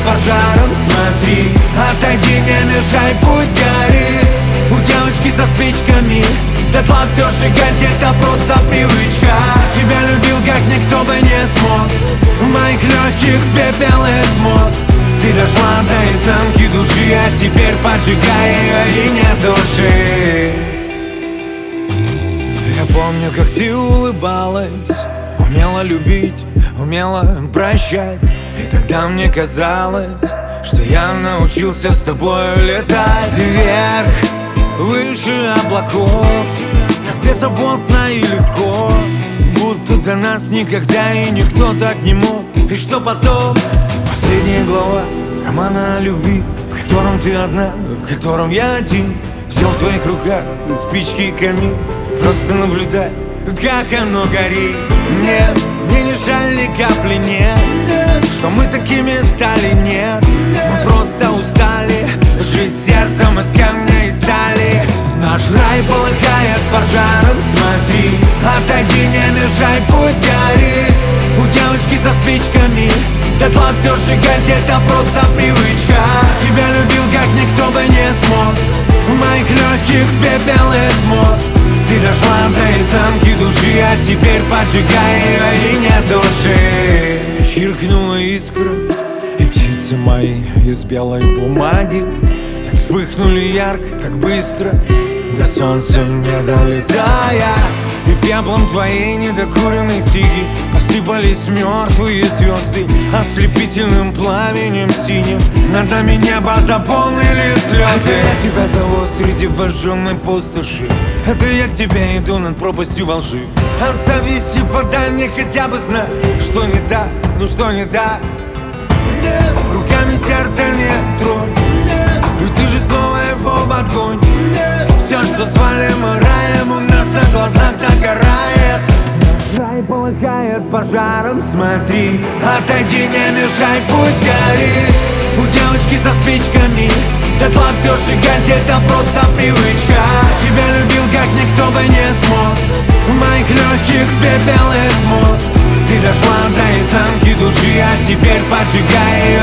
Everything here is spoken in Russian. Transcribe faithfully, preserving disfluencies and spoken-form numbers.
пожаром, смотри, отойди, не мешай, пусть горит. У девочки со спичками дотла все сжигать, это просто привычка. Тебя любил, как никто бы не смог. В моих легких пепел и смог. Ты дошла до изнанки души, а теперь поджигай ее и не туши. Я помню, как ты улыбалась, умела любить, умела прощать. И тогда мне казалось, что я научился с тобой летать вверх, выше облаков, так беззаботно и легко, будто до нас никогда и никто так не мог. И что потом? Последняя глава романа о любви, в котором ты одна, в котором я один. Все в твоих руках, спички и камин. Просто наблюдай, как оно горит. Нет, мне не жаль ни капли, нет, что мы такими стали, нет. Мы просто устали жить сердцем из камня и стали. Наш рай полыхает пожаром, смотри, отойди, не мешай, пусть горит. У девочки со спичками дотла все сжигать, это просто привычка. Тебя любил, как никто бы не смог. В моих легких пепел и смог. Ты дошла до изнанки души, а теперь поджигай ее и не туши. Чиркнула искра, и птицы мои из белой бумаги так вспыхнули ярко, так быстро, до солнца не долетая. И пеплом твоей недокуренной сиги осыпались мертвые звезды ослепительным пламенем синим. Над нами небо заполнили слезы. Это я тебя зову среди вожженной пустоши. Это я к тебе иду над пропастью во лжи. Отзовись и подай мне хотя бы знак, что не так, ну что не так. Руками сердце не тронь, и ты же снова его в огонь. Все, что звали мы раем, у нас на глазах догорает. Рай полыхает пожаром, смотри, отойди, не мешай, пусть горит. У девочки со спичками дотла все сжигать, это просто привычка. Тебя любил, как никто бы не смог. В моих легких пепел и смог. Ты дошла до изнанки души, а теперь поджигай